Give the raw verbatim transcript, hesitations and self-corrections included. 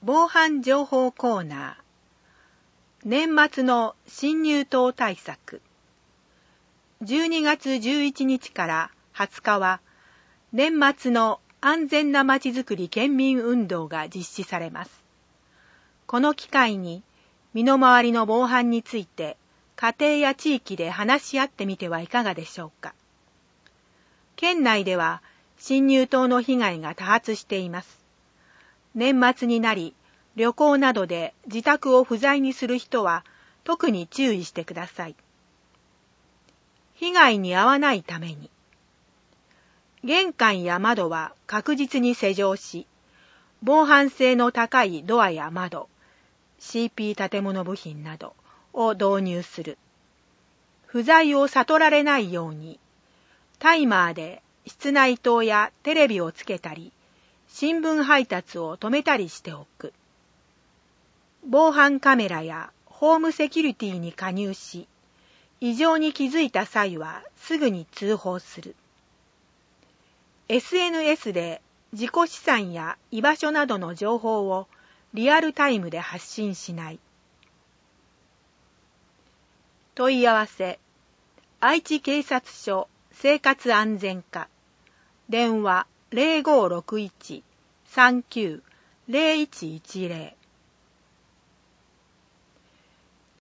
防犯情報コーナー。年末の侵入等対策。じゅうにがつじゅういちにちからはつかは年末の安全なまちづくり県民運動が実施されます。この機会に身の回りの防犯について家庭や地域で話し合ってみてはいかがでしょうか。県内では侵入等の被害が多発しています。年末になり旅行などで自宅を不在にする人は特に注意してください。被害に遭わないために、玄関や窓は確実に施錠し、防犯性の高いドアや窓、シーピー 建物部品などを導入する。不在を悟られないように、タイマーで室内灯やテレビをつけたり、新聞配達を止めたりしておく。防犯カメラやホームセキュリティに加入し、異常に気づいた際はすぐに通報する。エスエヌエス で自己資産や居場所などの情報をリアルタイムで発信しない。問い合わせ、愛知警察署生活安全課、電話 ゼロごろくいち さんきゅう ゼロいちいちゼロ